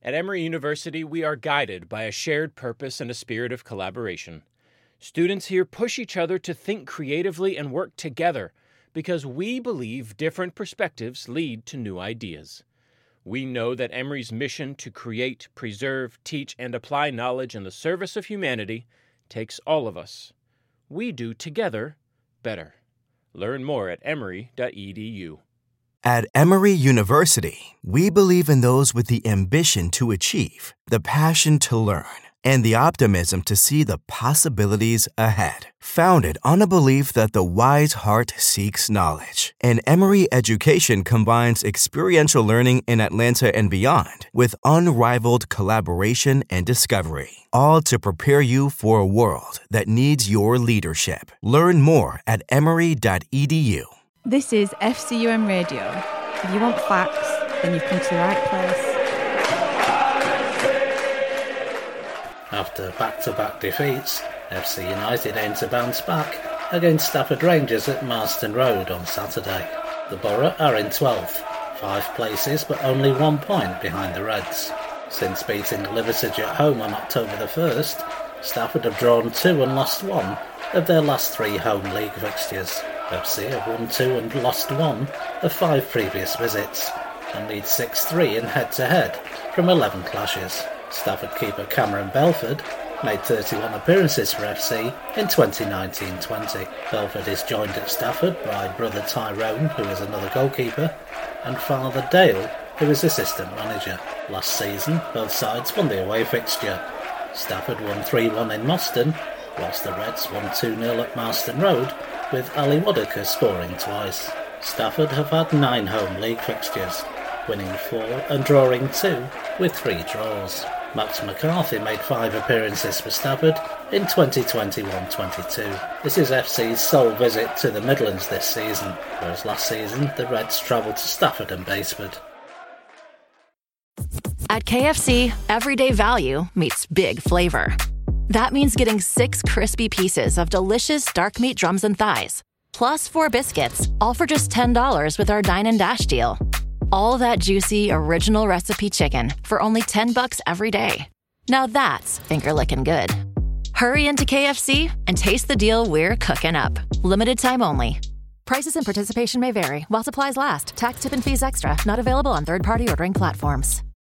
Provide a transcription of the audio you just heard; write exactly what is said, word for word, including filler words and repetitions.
At Emory University, we are guided by a shared purpose and a spirit of collaboration. Students here push each other to think creatively and work together because we believe different perspectives lead to new ideas. We know that Emory's mission to create, preserve, teach, and apply knowledge in the service of humanity takes all of us. We do together better. Learn more at emory dot e d u. At Emory University, we believe in those with the ambition to achieve, the passion to learn, and the optimism to see the possibilities ahead. Founded on a belief that the wise heart seeks knowledge, and Emory education combines experiential learning in Atlanta and beyond with unrivaled collaboration and discovery, all to prepare you for a world that needs your leadership. Learn more at emory dot e d u. This is F C U M Radio. If you want facts, then you've come to the right place. After back-to-back defeats, F C United aim to bounce back against Stafford Rangers at Marston Road on Saturday. The Borough are in twelfth, five places but only one point behind the Reds. Since beating Liversedge at home on October the first, Stafford have drawn two and lost one of their last three home league fixtures. F C have won two and lost one of five previous visits, and lead six three in head-to-head from eleven clashes. Stafford keeper Cameron Belford made thirty-one appearances for F C in twenty nineteen twenty. Belford is joined at Stafford by brother Tyrone, who is another goalkeeper, and father Dale, who is assistant manager. Last season, both sides won the away fixture. Stafford won three one in Moston, whilst the Reds won two nil at Marston Road, with Ali Wadaka scoring twice. Stafford have had nine home league fixtures, winning four and drawing two, with three draws. Max McCarthy made five appearances for Stafford in twenty twenty-one twenty-two. This is F C's sole visit to the Midlands this season, whereas last season the Reds travelled to Stafford and Baseford. At K F C, everyday value meets big flavor. That means getting six crispy pieces of delicious dark meat drums and thighs, plus four biscuits, all for just ten dollars with our Dine and Dash deal. All that juicy, original recipe chicken for only ten bucks every day. Now that's finger-licking good. Hurry into K F C and taste the deal we're cooking up. Limited time only. Prices and participation may vary while supplies last. Tax, tip, and fees extra. Not available on third-party ordering platforms.